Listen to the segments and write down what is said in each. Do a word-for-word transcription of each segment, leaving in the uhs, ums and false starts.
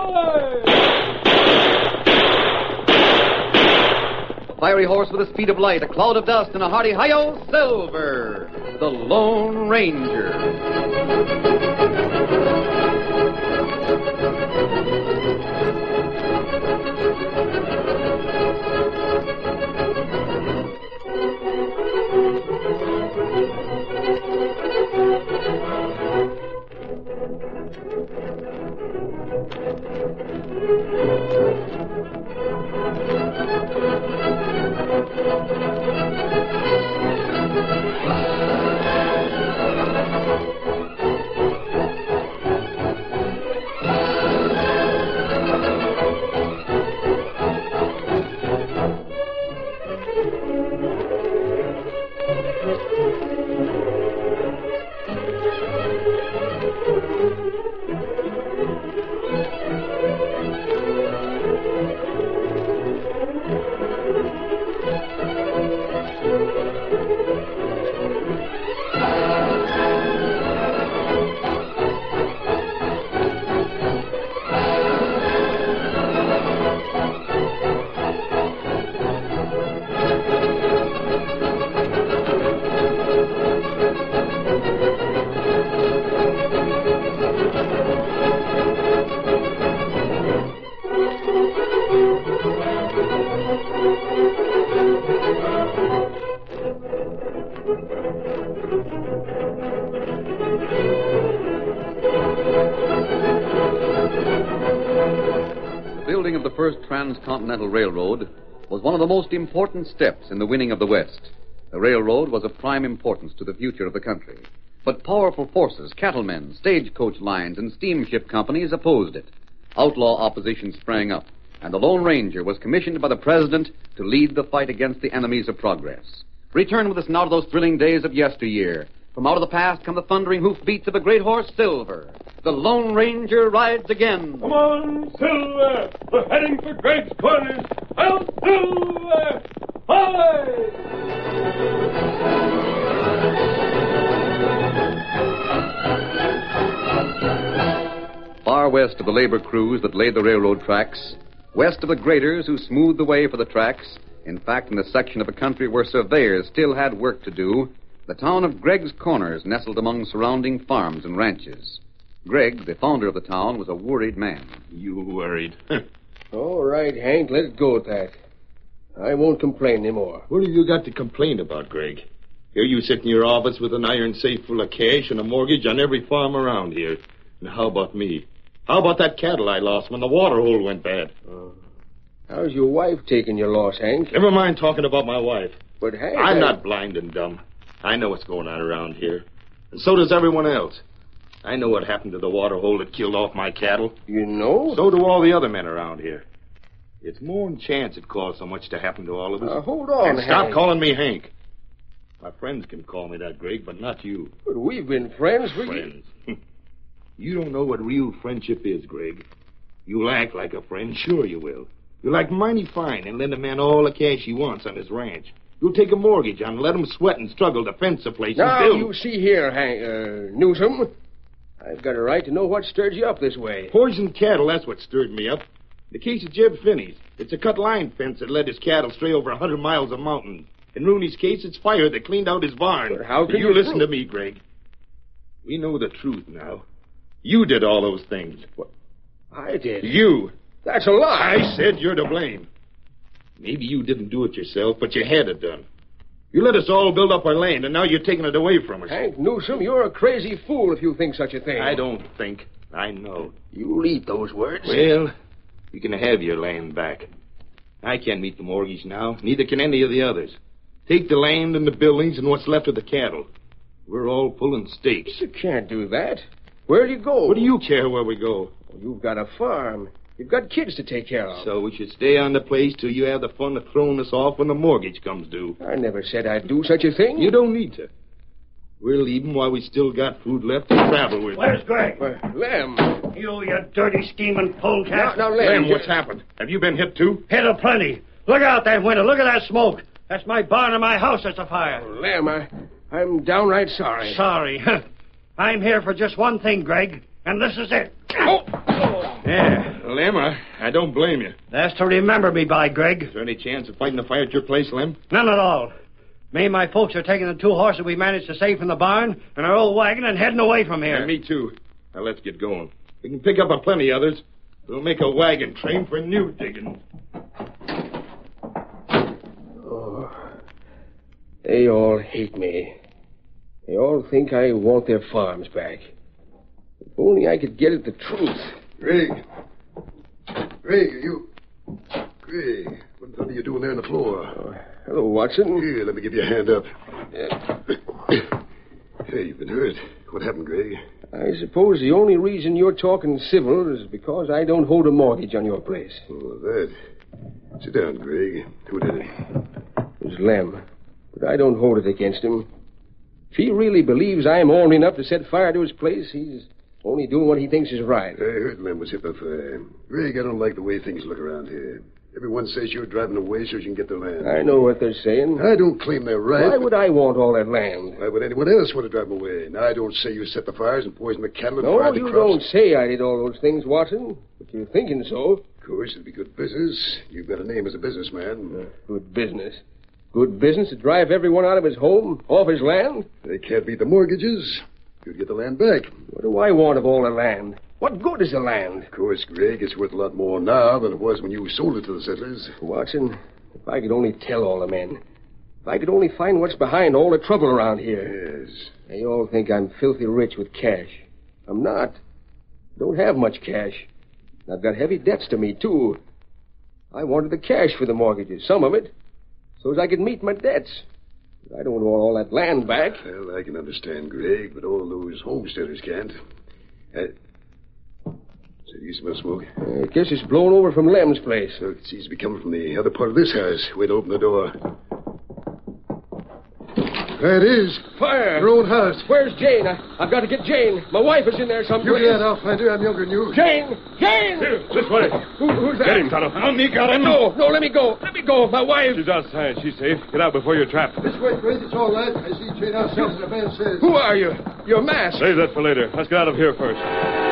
A fiery horse with the speed of light, a cloud of dust, and a hearty hi-yo, Silver, the Lone Ranger. The building of the first transcontinental railroad was one of the most important steps in the winning of the West. The railroad was of prime importance to the future of the country. But powerful forces, cattlemen, stagecoach lines, and steamship companies opposed it. Outlaw opposition sprang up, and the Lone Ranger was commissioned by the President to lead the fight against the enemies of progress. Return with us now to those thrilling days of yesteryear. From out of the past come the thundering hoofbeats of a great horse, Silver. The Lone Ranger rides again. Come on, Silver! We're heading for Greg's Corners. Out, Silver! Hi! Far west of the labor crews that laid the railroad tracks, west of the graders who smoothed the way for the tracks, in fact, in the section of the country where surveyors still had work to do, the town of Greg's Corners nestled among surrounding farms and ranches. Greg, the founder of the town, was a worried man. You worried? All right, Hank, let's go at that. I won't complain anymore. What have you got to complain about, Greg? Here you sit in your office with an iron safe full of cash and a mortgage on every farm around here. And how about me? How about that cattle I lost when the water hole went bad? Uh, how's your wife taking your loss, Hank? Never mind talking about my wife. But, Hank... I'm I... not blind and dumb. I know what's going on around here. And so does everyone else. I know what happened to the water hole that killed off my cattle. You know? So do all the other men around here. It's more than chance it caused so much to happen to all of us. Uh, hold on, and stop Hank. calling me Hank. My friends can call me that, Greg, but not you. But we've been friends for Friends. You don't know what real friendship is, Greg. You'll act like a friend, sure you will. You'll act mighty fine and lend a man all the cash he wants on his ranch. You'll take a mortgage on and let him sweat and struggle to fence the place Now, and build. you see here, Hank, uh, Newsom. I've got a right to know what stirred you up this way. Poisoned cattle, that's what stirred me up. The case of Jeb Finney's. It's a cut line fence that led his cattle stray over a hundred miles of mountain. In Rooney's case, it's fire that cleaned out his barn. But how can you, you listen prove... to me, Greg? We know the truth now. You did all those things. What? I did. You. That's a lie. I said you're to blame. Maybe you didn't do it yourself, but you had it done. You let us all build up our land, and now you're taking it away from us. Hank Newsom, you're a crazy fool if you think such a thing. I don't think. I know. You'll eat those words. Well, you can have your land back. I can't meet the mortgage now. Neither can any of the others. Take the land and the buildings and what's left of the cattle. We're all pulling stakes. You can't do that. Where'll you go? What do you care where we go? Well, you've got a farm. You've got kids to take care of. So we should stay on the place till you have the fun of throwing us off when the mortgage comes due. I never said I'd do such a thing. You don't need to. We'll leave 'em while we still got food left to travel with. Where's Greg? Uh, Lem. You, you dirty, scheming polecat. Now, now, Lem. Lem, what's happened? Have you been hit, too? Hit a plenty. Look out that window. Look at that smoke. That's my barn and my house that's afire. Oh, Lem, I, I'm downright sorry. Sorry. I'm here for just one thing, Greg, and this is it. Oh. Yeah. Lem. I, I don't blame you. That's to remember me by, Greg. Is there any chance of fighting the fire at your place, Lem? None at all. Me and my folks are taking the two horses we managed to save from the barn and our old wagon and heading away from here. Yeah, me too. Now let's get going. We can pick up a plenty others. We'll make a wagon train for new digging. Oh, they all hate me. They all think I want their farms back. If only I could get at the truth. Greg. Greg, are you... Greg, what the hell are you doing there on the floor? Oh, hello, Watson. Here, let me give you a hand up. Uh, Hey, you've been hurt. What happened, Greg? I suppose the only reason you're talking civil is because I don't hold a mortgage on your place. Oh, that. Sit down, Greg. Who did it? It was Lem, but I don't hold it against him. If he really believes I'm ornery enough to set fire to his place, he's only doing what he thinks is right. I heard Lem was hit by fire. Greg, I don't like the way things look around here. Everyone says you're driving away so you can get the land. I know what they're saying. I don't claim they're right. Why would I want all that land? Why would anyone else want to drive them away? Now, I don't say you set the fires and poison the cattle and No, fried the you crops. don't say I did all those things, Watson. But you're thinking so. Of course, it'd be good business. You've got a name as a businessman. Uh, good business. Good business to drive everyone out of his home, off his land? They can't beat the mortgages. You'd get the land back. What do I want of all the land? What good is the land? Of course, Greg, it's worth a lot more now than it was when you sold it to the settlers. Watson, if I could only tell all the men. If I could only find what's behind all the trouble around here. Yes. They all think I'm filthy rich with cash. I'm not. Don't have much cash. I've got heavy debts to me, too. I wanted the cash for the mortgages, some of it, so as I could meet my debts. But I don't want all that land back. Well, I can understand, Greg, but all those homesteaders can't. Uh, so you smell smoke? I guess it's blown over from Lem's place. Look, it seems to be coming from the other part of this house. Wait, open the door. There it is. Fire! Your own house. Where's Jane? I, I've got to get Jane. My wife is in there someplace. You get out, I'll find her. I'm younger than you. Jane! Jane! Here, this way. Who, who's that? Get him, Tonto. On me, got him. No, no, let me go. Let me go. My wife. She's outside. She's safe. Get out before you're trapped. This way, Greg. It's all right. I see Jane outside, and the man says... Who are you? You're masked. Save that for later. Let's get out of here first.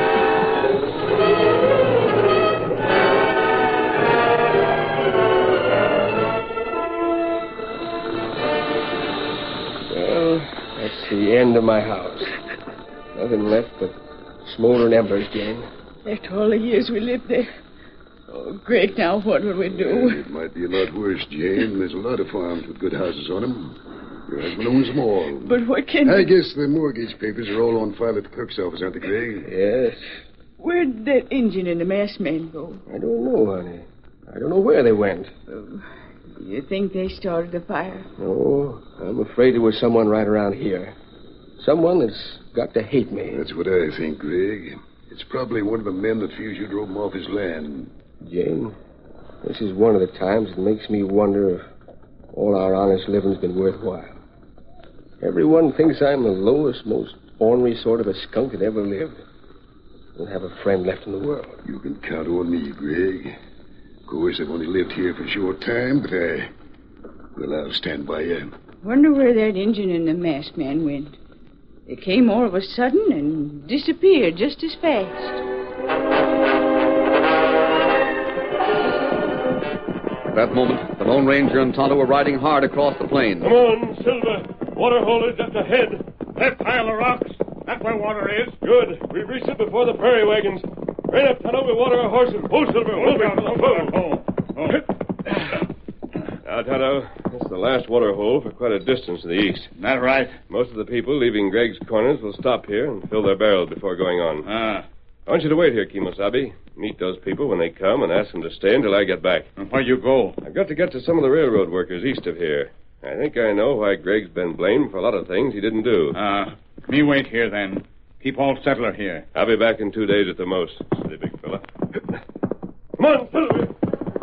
That's the end of my house. Nothing left but smoldering embers, Jane. After all the years we lived there. Oh, Greg, now what will we do? Well, it might be a lot worse, Jane. There's a lot of farms with good houses on them. Your husband owns them all. But what can I we... guess the mortgage papers are all on file at the clerk's office, aren't they, Greg? Yes. Where'd that engine and the masked man go? I don't know, honey. I don't know where they went. Oh, you think they started the fire? No, I'm afraid it was someone right around here. Someone that's got to hate me. That's what I think, Greg. It's probably one of the men that feels you drove him off his land. Jane, this is one of the times that makes me wonder if all our honest living's been worthwhile. Everyone thinks I'm the lowest, most ornery sort of a skunk that ever lived. I don't have a friend left in the world. You can count on me, Greg. Of course, I've only lived here for a short time, but I... Well, I'll stand by you. Wonder where that engine and the masked man went. They came all of a sudden and disappeared just as fast. At that moment, the Lone Ranger and Tonto were riding hard across the plain. Come on, Silver. Water hole is just ahead. That pile of rocks. That's where water is. Good. We've reached it before the prairie wagons. Rein up, Tonto. We'll water our horses. Oh, Silver. Oh, We'll oh, oh, oh. Now, Tonto, this is the last water hole for quite a distance to the east. That right? Most of the people leaving Greg's Corners will stop here and fill their barrels before going on. Ah. I want you to wait here, Kimosabe. Meet those people when they come and ask them to stay until I get back. And where you go? I've got to get to some of the railroad workers east of here. I think I know why Greg's been blamed for a lot of things he didn't do. Ah. Me wait here, then. Keep all settler here. I'll be back in two days at the most. Steady, big fella. Come on, Silver.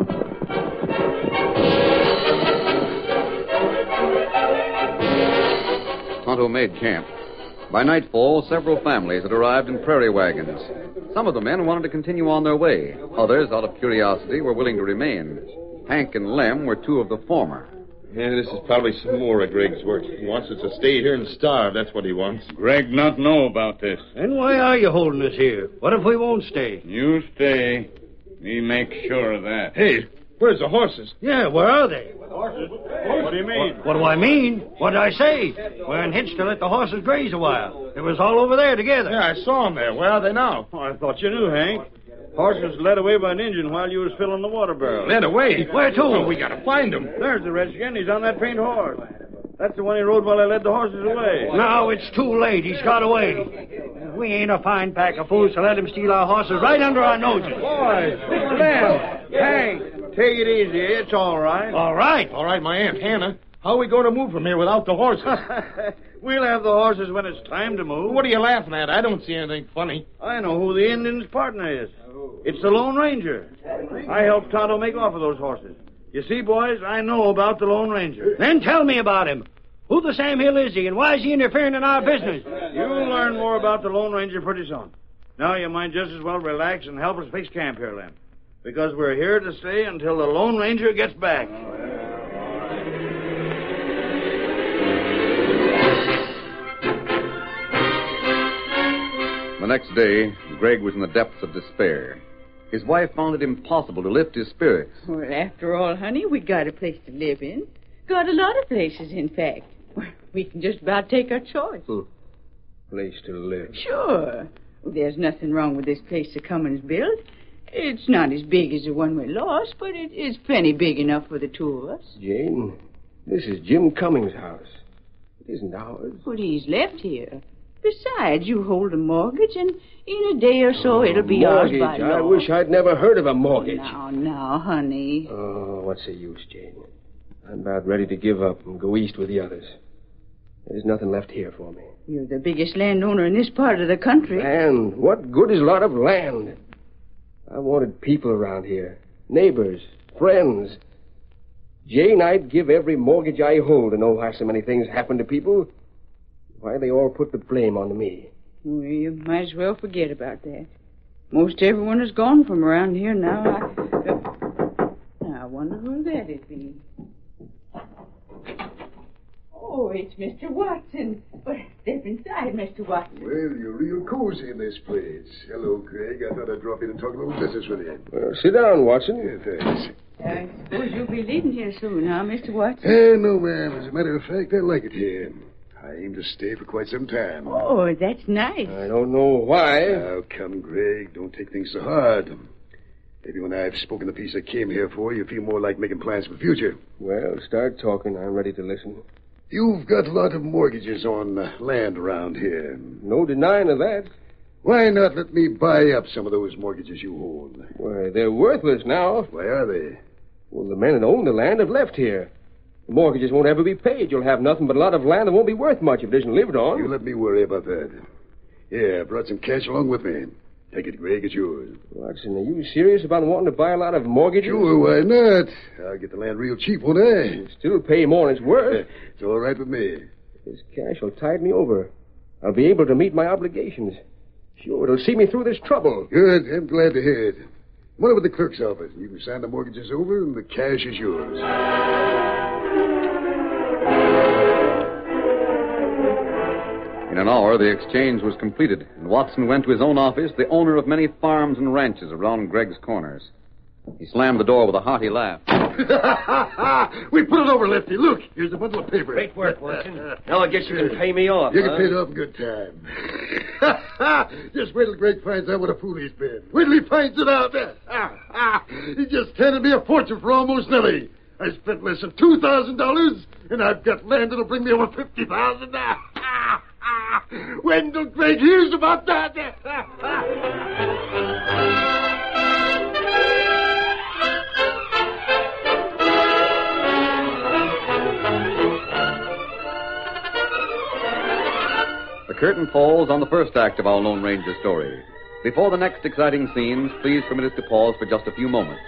Tonto made camp. By nightfall, several families had arrived in prairie wagons. Some of the men wanted to continue on their way. Others, out of curiosity, were willing to remain. Hank and Lem were two of the former. Yeah, this is probably some more of Greg's work. He wants us to stay here and starve. That's what he wants. Greg not know about this. Then why are you holding us here? What if we won't stay? You stay. We make sure of that. Hey, where's the horses? Yeah, where are they? Horses? What do you mean? What, what do I mean? What did I say? We're unhitched to let the horses graze a while. It was all over there together. Yeah, I saw them there. Where are they now? Oh, I thought you knew, Hank. Horses led away by an Indian while you was filling the water barrel. Led away? Where to? Well, we gotta find them. There's the redskin. He's on that paint horse. That's the one he rode while I led the horses away. Now it's too late. He's got away. We ain't a fine pack of fools to let him steal our horses right under our noses. Boy, Lem, Hank, take it easy. It's all right. All right. All right, my Aunt Hannah. How are we going to move from here without the horses? We'll have the horses when it's time to move. What are you laughing at? I don't see anything funny. I know who the Indian's partner is. It's the Lone Ranger. I helped Tonto make off with those horses. You see, boys, I know about the Lone Ranger. Then tell me about him. Who the Sam Hill is he, and why is he interfering in our business? You'll learn more about the Lone Ranger pretty soon. Now you might just as well relax and help us fix camp here, Lem. Because we're here to stay until the Lone Ranger gets back. The next day, Greg was in the depths of despair. His wife found it impossible to lift his spirits. Well, after all, honey, we got a place to live in. Got a lot of places, in fact. We can just about take our choice. Hmm. Place to live. Sure. Well, there's nothing wrong with this place the Cummins built. It's not as big as the one we lost, but it is plenty big enough for the two of us. Jane, this is Jim Cummings' house. It isn't ours. But he's left here. Besides, you hold a mortgage, and in a day or so, it'll be mortgage. ours by law. I wish I'd never heard of a mortgage. Now, now, honey. Oh, what's the use, Jane? I'm about ready to give up and go east with the others. There's nothing left here for me. You're the biggest landowner in this part of the country. Land? What good is a lot of land? I wanted people around here. Neighbors, friends. Jane, I'd give every mortgage I hold to know why so many things happen to people. Why they all put the blame on me. Well, you might as well forget about that. Most everyone is gone from around here now. I, uh, I wonder who that'd be. Oh, it's Mister Watson. Well, step inside, Mister Watson. Well, you're real cozy in this place. Hello, Craig. I thought I'd drop in and talk a little business with you. Well, sit down, Watson. Yeah, thanks. I suppose you'll be leaving here soon, huh, Mister Watson? Eh, no, ma'am. As a matter of fact, I like it here. I aim to stay for quite some time. Oh, that's nice. I don't know why. Now, come, Greg. Don't take things so hard. Maybe when I've spoken the piece I came here for, you feel more like making plans for the future. Well, start talking. I'm ready to listen. You've got a lot of mortgages on uh, land around here. No denying of that. Why not let me buy up some of those mortgages you hold? Why, they're worthless now. Why are they? Well, the men that own the land have left here. The mortgages won't ever be paid. You'll have nothing but a lot of land that won't be worth much if it isn't lived on. You let me worry about that. Yeah, I brought some cash along with me. Take it, Greg. It's yours. Watson, are you serious about wanting to buy a lot of mortgages? Sure, why not? I'll get the land real cheap, won't I? You'll still pay more than it's worth. It's all right with me. This cash will tide me over. I'll be able to meet my obligations. Sure, it'll see me through this trouble. Good. I'm glad to hear it. Come on over to the clerk's office. You can sign the mortgages over, and the cash is yours. In an hour, the exchange was completed, and Watson went to his own office, the owner of many farms and ranches around Greg's Corners. He slammed the door with a hearty laugh. We put it over, Lefty. Look, here's a bundle of paper. Great work, Watson. Now I guess you can pay me off. You huh? can pay it off in good time. Just wait till Greg finds out what a fool he's been. Wait till he finds it out. He just handed me a fortune for almost nothing. I spent less than two thousand dollars, and I've got land that'll bring me over fifty thousand dollars. When till Greg hears about that? The curtain falls on the first act of our Lone Ranger story. Before the next exciting scenes, please permit us to pause for just a few moments.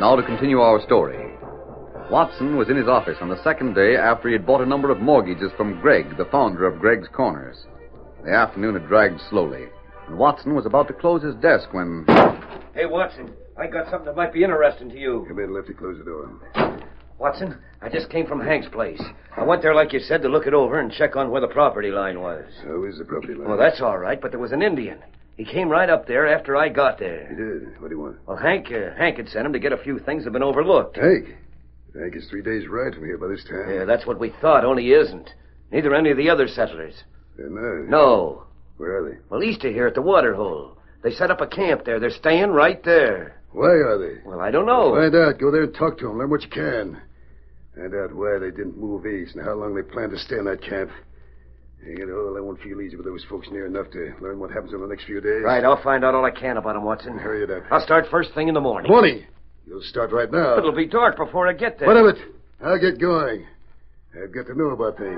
Now to continue our story. Watson was in his office on the second day after he had bought a number of mortgages from Gregg, the founder of Gregg's Corners. The afternoon had dragged slowly, and Watson was about to close his desk when... Hey, Watson, I got something that might be interesting to you. Come in, Lefty. Close the door. Watson, I just came from Hank's place. I went there, like you said, to look it over and check on where the property line was. How is the property line? Well, that's all right, but there was an Indian. He came right up there after I got there. He did. What do you want? Well, Hank, uh, Hank had sent him to get a few things that have been overlooked. Hank? Hank is three days' ride from here by this time. Yeah, that's what we thought, only he isn't. Neither any of the other settlers. They're not? No. Where are they? Well, east of here at the water hole. They set up a camp there. They're staying right there. Why are they? Well, I don't know. Find out. Go there and talk to them. Learn what you can. Find out why they didn't move east and how long they plan to stay in that camp. You know, I won't feel easy with those folks near enough to learn what happens in the next few days. Right, I'll find out all I can about them, Watson. Hurry it up. I'll start first thing in the morning. Morning? You'll start right now. It'll be dark before I get there. What of it? I'll get going. I've got to know about things.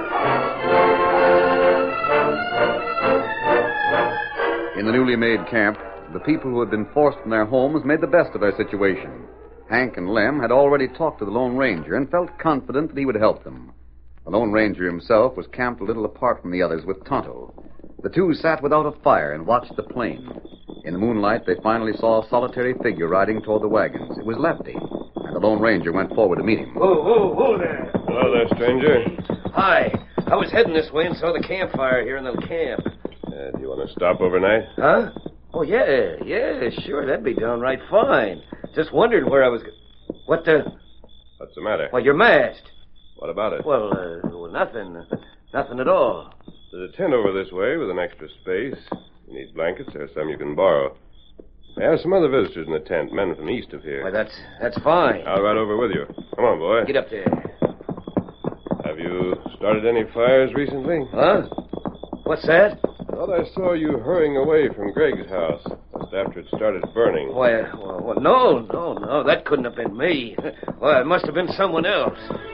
In the newly made camp, the people who had been forced from their homes made the best of their situation. Hank and Lem had already talked to the Lone Ranger and felt confident that he would help them. The Lone Ranger himself was camped a little apart from the others with Tonto. The two sat without a fire and watched the plain. In the moonlight, they finally saw a solitary figure riding toward the wagons. It was Lefty, and the Lone Ranger went forward to meet him. Whoa, whoa, whoa there. Hello there, stranger. Hi. I was heading this way and saw the campfire here in the camp. Uh, do you want to stop overnight? Huh? Oh, yeah, yeah, sure. That'd be downright fine. Just wondered where I was... What the... What's the matter? Well, you're masked. What about it? Well, uh, well, nothing. Nothing at all. There's a tent over this way with an extra space. You need blankets, there's some you can borrow. I have some other visitors in the tent, men from east of here. Why, that's that's fine. I'll ride over with you. Come on, boy. Get up there. Have you started any fires recently? Huh? What's that? I thought I saw you hurrying away from Gregg's house just after it started burning. Why, well, well, no, no, no, that couldn't have been me. Well, it must have been someone else.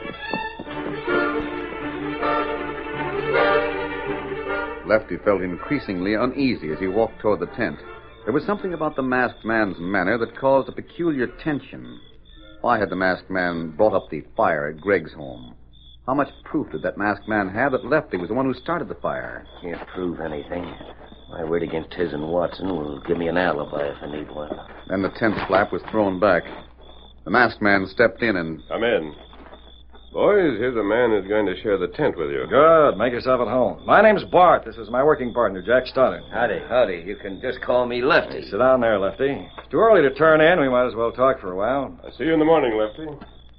Lefty felt increasingly uneasy as he walked toward the tent. There was something about the masked man's manner that caused a peculiar tension. Why had the masked man brought up the fire at Gregg's home? How much proof did that masked man have that Lefty was the one who started the fire? Can't prove anything. My word against his and Watson will give me an alibi if I need one. Then the tent flap was thrown back. The masked man stepped in and... Come in. Boys, here's a man who's going to share the tent with you. Good. Make yourself at home. My name's Bart. This is my working partner, Jack Stoddard. Howdy, howdy. You can just call me Lefty. Hey, sit down there, Lefty. It's too early to turn in. We might as well talk for a while. I'll see you in the morning, Lefty.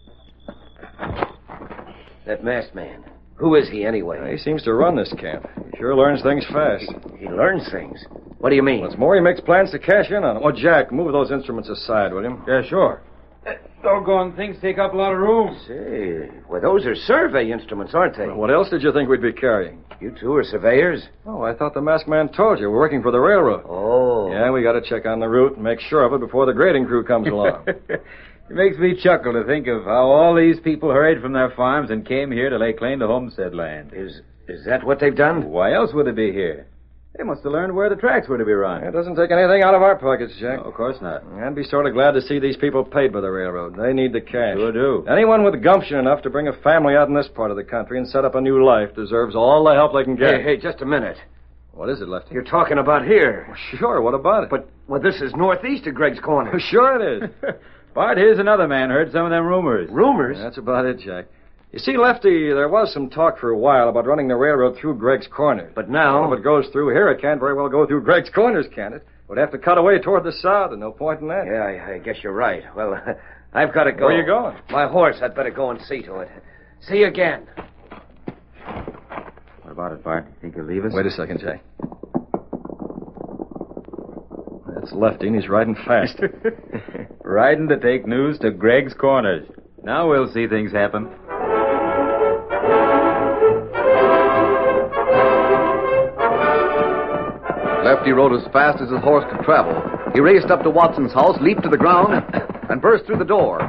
That masked man. Who is he, anyway? Well, he seems to run this camp. He sure learns things fast. He learns things? What do you mean? What's more, he makes plans to cash in on them. Oh, Jack, move those instruments aside, will you? Yeah, sure. Doggone things take up a lot of room. Say, well, those are survey instruments, aren't they? Well, what else did you think we'd be carrying? You two are surveyors? Oh, I thought the masked man told you. We're working for the railroad. Oh. Yeah, we got to check on the route and make sure of it before the grading crew comes along. It makes me chuckle to think of how all these people hurried from their farms and came here to lay claim to homestead land. Is is that what they've done? Why else would they be here? They must have learned where the tracks were to be run. It doesn't take anything out of our pockets, Jack. No, of course not. I'd be sort of glad to see these people paid by the railroad. They need the cash. Sure do. Anyone with gumption enough to bring a family out in this part of the country and set up a new life deserves all the help they can get. Hey, hey, just a minute. What is it, Lefty? You're talking about here. Well, sure, what about it? But, well, this is northeast of Gregg's Corner. Sure it is. Bart, here's another man heard some of them rumors. Rumors? Yeah, that's about it, Jack. You see, Lefty, there was some talk for a while about running the railroad through Gregg's Corners. But now... Well, if it goes through here, it can't very well go through Gregg's Corners, can it? Would have to cut away toward the south, and no point in that. Yeah, I, I guess you're right. Well, I've got to go. Where are you going? My horse. I'd better go and see to it. See you again. What about it, Bart? Think he'll leave us? Wait a second, Jack. That's Lefty, and he's riding fast. Riding to take news to Gregg's Corners. Now we'll see things happen. Lefty rode as fast as his horse could travel. He raced up to Watson's house, leaped to the ground, and burst through the door.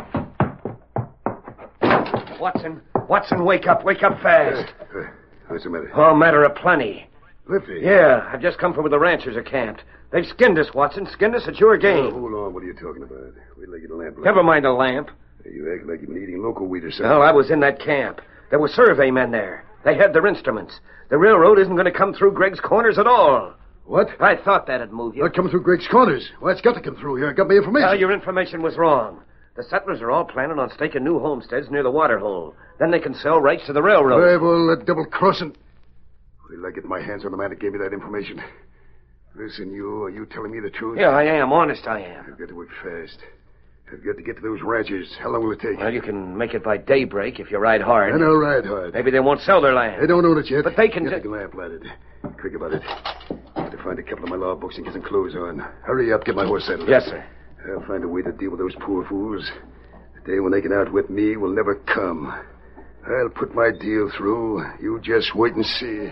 Watson, Watson, wake up, wake up fast. Uh, what's the matter? Oh, matter of plenty. Lefty? Yeah, I've just come from where the ranchers are camped. They've skinned us, Watson. Skinned us at your Oh, game. hold on. What are you talking about? Wait till I get a lamp. Never mind the lamp. You act like you've been eating local wheat or something. No, I was in that camp. There were survey men there. They had their instruments. The railroad isn't going to come through Greg's Corners at all. What? I thought that'd move you. Not coming through Greg's Corners. Well, it's got to come through here. I got my information. Well, your information was wrong. The settlers are all planning on staking new homesteads near the water hole. Then they can sell rights to the railroad. Hey, well, that double-crossing. Wait till I get my hands on the man that gave me that information. Listen, you, are you telling me the truth? Yeah, I am. Honest, I am. I've got to work fast. I've got to get to those ranches. How long will it take? Well, you can make it by daybreak if you ride hard. And I'll ride hard. Maybe they won't sell their land. They don't own it yet. But they can... Get the lamp lighted. Quick about it. Got to find a couple of my law books and get some clothes on. Hurry up, get my horse saddled. Yes, sir. I'll find a way to deal with those poor fools. The day when they can outwit me will never come. I'll put my deal through. You just wait and see.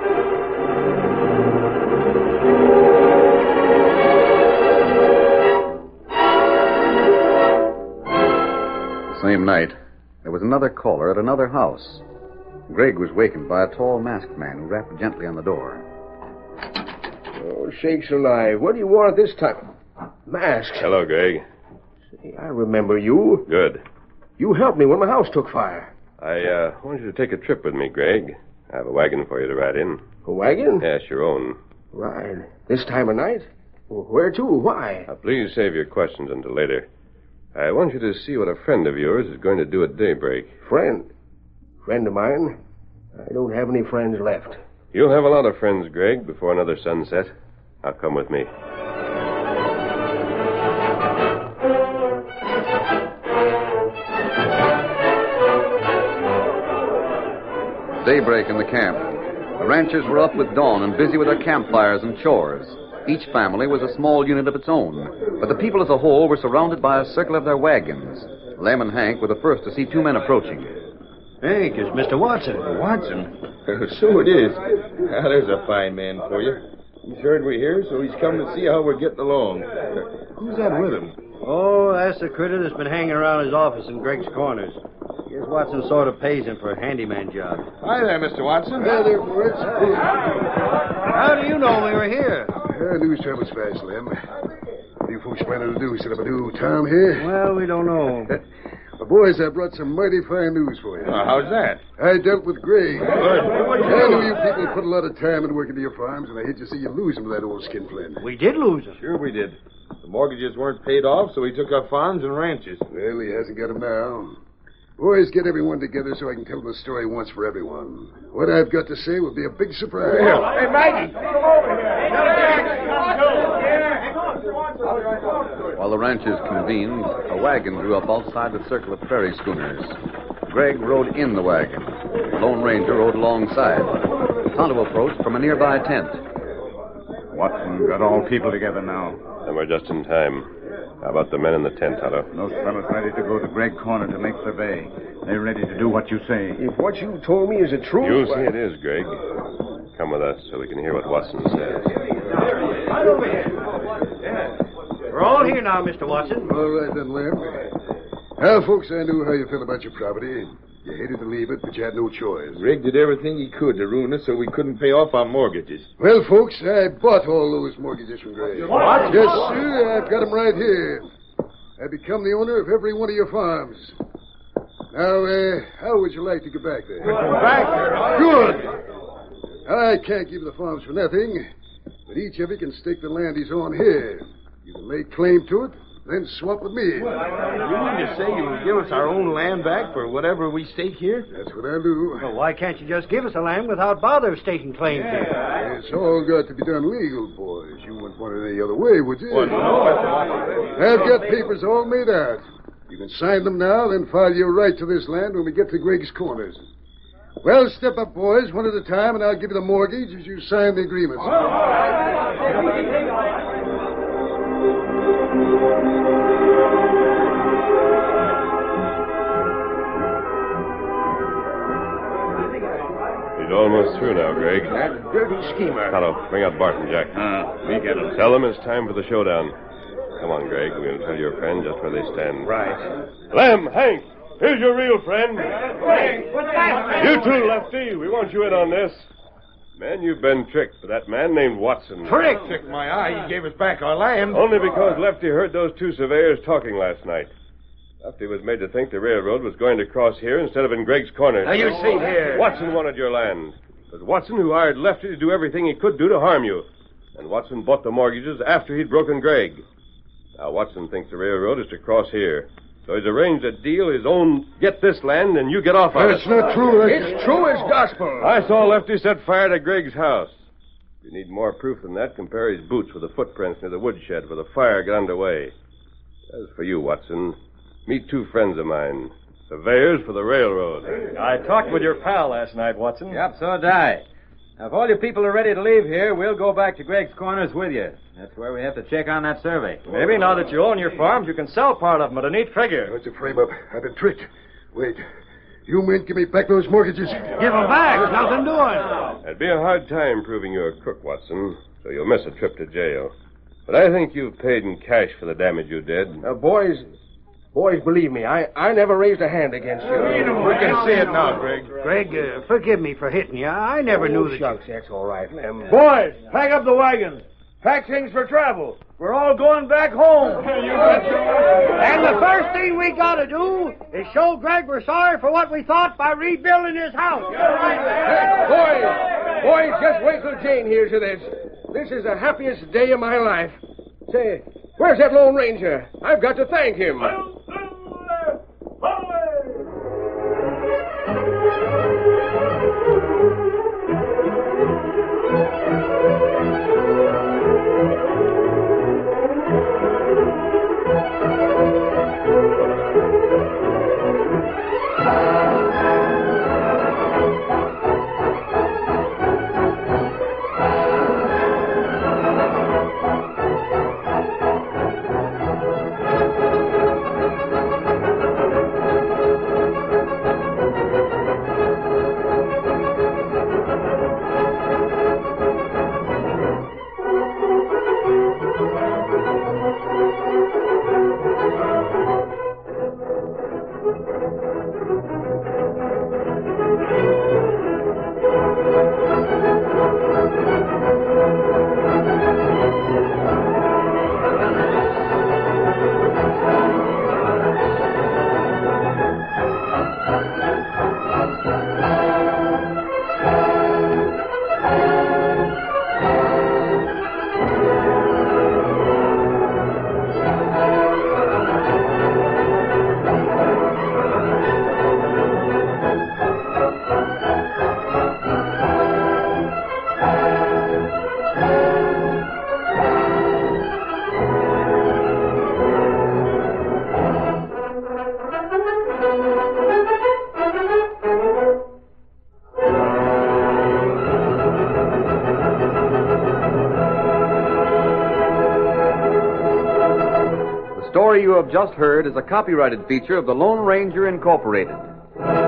The same night, there was another caller at another house. Greg was wakened by a tall masked man who rapped gently on the door. Oh, sakes alive. What do you want at this time? Masks. Hello, Greg. Say, I remember you. Good. You helped me when my house took fire. I uh, want you to take a trip with me, Greg. I have a wagon for you to ride in. A wagon? Yes, your own. Ride? This time of night? Well, where to? Why? Now, please save your questions until later. I want you to see what a friend of yours is going to do at daybreak. Friend? Friend of mine? I don't have any friends left. You'll have a lot of friends, Greg, before another sunset. Now come with me. Daybreak in the camp. The ranchers were up with dawn and busy with their campfires and chores. Each family was a small unit of its own, but the people as a whole were surrounded by a circle of their wagons. Lem and Hank were the first to see two men approaching. Hank, it's Mister Watson. Watson? So it is. Ah, there's a fine man for you. He's heard we're here, so he's come to see how we're getting along. Who's that with him? Oh, that's the critter that's been hanging around his office in Greg's Corners. Guess Watson sort of pays him for a handyman job. Hi there, Mister Watson. Hey there, Fritz. How do you know we were here? Uh, news travels fast, Lem. What are you folks planning to do? Set up a new town here? Well, we don't know. Well, boys, I brought some mighty fine news for you. Uh, how's that? I dealt with Greg. Good. I know you people put a lot of time and work into your farms, and I hate to see you lose him to that old skinflint. We did lose him. Sure we did. The mortgages weren't paid off, so he took our farms and ranches. Well, he hasn't got them now. Boys, get everyone together so I can tell the story once for everyone. What I've got to say will be a big surprise. Hey, Maggie! Come over While the ranchers convened, a wagon drew up outside the circle of prairie schooners. Greg rode in the wagon. The Lone Ranger rode alongside. Tonto approached from a nearby tent. Watson got all people together now. And we're just in time. How about the men in the tent, Tonto? Those fellows ready to go to Greg Corner to make survey. They're ready to do what you say. If what you told me is the truth... You'll see it is, Greg. Come with us so we can hear what Watson says. Right over here. We're all here now, Mister Watson. All right, then, Lem. Well, folks, I knew how you felt about your property. You hated to leave it, but you had no choice. Greg did everything he could to ruin us so we couldn't pay off our mortgages. Well, folks, I bought all those mortgages from Greg. What? Yes, sir. I've got them right here. I become the owner of every one of your farms. Now, uh, how would you like to get back there? Go back there. Good. I can't give you the farms for nothing, but each of you can stake the land he's on here. You can lay claim to it, then swap with me. You mean to say you'll give us our own land back for whatever we stake here? That's what I do. Well, why can't you just give us the land without bother of staking claims here? It's all got to be done legal, boys. You wouldn't want it any other way, would you? Well, no. I've got papers all made out. You can sign them now, then file your right to this land when we get to Greg's Corners. Well, step up, boys, one at a time, and I'll give you the mortgage as you sign the agreements. He's almost through now, Greg. That dirty schemer. Tonto, bring out Bart and Jack. Uh, we get them. Tell them it's time for the showdown. Come on, Greg. We're going to tell your friend just where they stand. Right. Lem, Hank, here's your real friend. You too, Lefty. We want you in on this. Man, you've been tricked by that man named Watson. Trick? Trick my eye. He gave us back our land. Only because Lefty heard those two surveyors talking last night. Lefty was made to think the railroad was going to cross here instead of in Greg's Corner. Now, you see here. Watson wanted your land. It was Watson who hired Lefty to do everything he could do to harm you. And Watson bought the mortgages after he'd broken Greg. Now, Watson thinks the railroad is to cross here. So he's arranged a deal his own get this land and you get off on it. That's not true. That's... It's true as gospel. I saw Lefty set fire to Greg's house. If you need more proof than that, compare his boots with the footprints near the woodshed where the fire got underway. As for you, Watson, meet two friends of mine, surveyors for the railroad. I talked with your pal last night, Watson. Yep, so did I. Now, if all you people are ready to leave here, we'll go back to Greg's Corners with you. That's where we have to check on that survey. Maybe now that you own your farms, you can sell part of them at a neat figure. That's a frame-up. I've been tricked. Wait. You men give me back those mortgages. Give them back. There's nothing doing. It'd be a hard time proving you're a crook, Watson, so you'll miss a trip to jail. But I think you've paid in cash for the damage you did. Now, boys, boys, believe me, I, I never raised a hand against you. We can see it now, Greg. Greg, uh, forgive me for hitting you. I never oh, knew that. Shucks, that's all right, Lem. Boys, pack up the wagons. Pack things for travel. We're all going back home. And the first thing we got to do is show Greg we're sorry for what we thought by rebuilding his house. Hey, boys, boys, just wait till Jane hears of this. This is the happiest day of my life. Say, where's that Lone Ranger? I've got to thank him. The story you have just heard is a copyrighted feature of the Lone Ranger Incorporated.